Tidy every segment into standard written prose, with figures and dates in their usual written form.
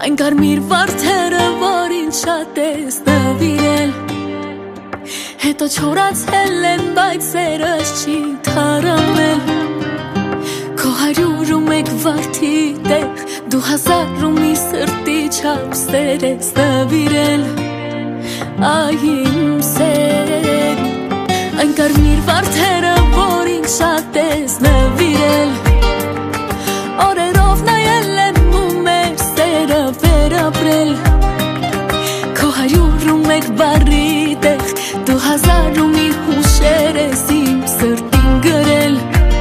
Այն կարմիր վարդերը, որ ինձ շատ ես նվիրել, հետո չորացել են, բայց սերս չի թարամել։ Քո 101 վարդի տեղ դու 1000-ումի սրտի չափ սեր ես նվիրել, այ իմ սեր։ Այն կարմիր վարդերը, որ ինձ շատ ես նվիրել, օրերով նայել եմ ու մեր սերը վերապրել։ Քո 101 բառի տեղ դու 1000-ումի հուշեր ես իմ սրտին գրել,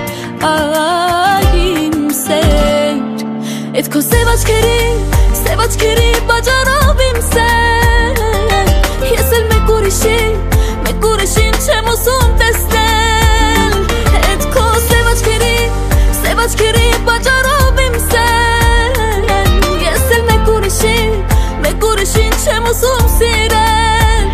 այ իմ սեր։ Էդ քո սև աչքերի պատճառով իմ սեր, ես էլ մեկ ուրիշին չեմ ուզում տեսնել։ Էդ քո սև աչքերի պատճառով իմ սեր, ես էլ մեկ ուրիշին չեմ ուզում սիրել։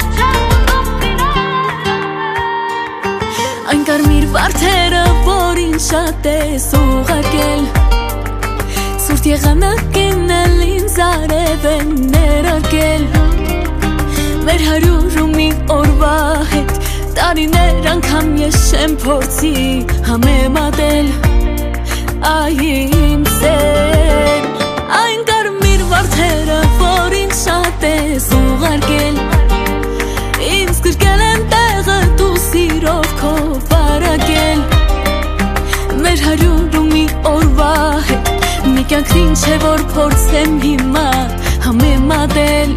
Այն կարմիր վարդերը, որ ինձ շատ ես ուղարկել, սուրտ եղանակին էլ ինձ արև են ներարկել։ Մեր 100-ումի օրվա հետ տարիներ անգամ ես չեմ փորձի համեմատել, այ իմ սեր։ Այն կարմիր վարդերը, որ ինձ շատ ես ուղարկել, ինձ գրկել են տեղը դու սիրով քո վարակել։ Մեր 100-ումի օրվա հետ մի կյանքին չէ որ փորձեմ հիմա համեմատել,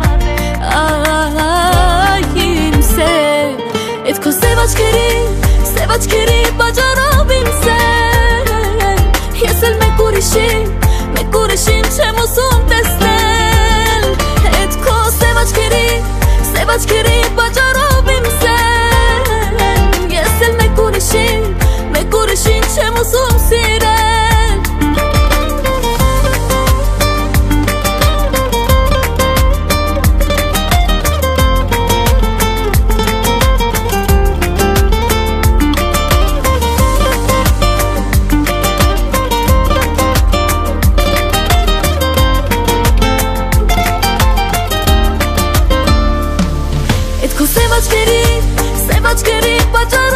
այ իմ սեր։ Էդ քո սև աչքերի պատճառով իմ սեր, ես էլ մեկ ուրիշին չեմ ուզում տեսնել։ Էդ քո սև աչքերի պատճառով իմ սեր, ես էլ մեկ ուրիշին չեմ ուզում սիրել։ Սև աչքերի պատճառով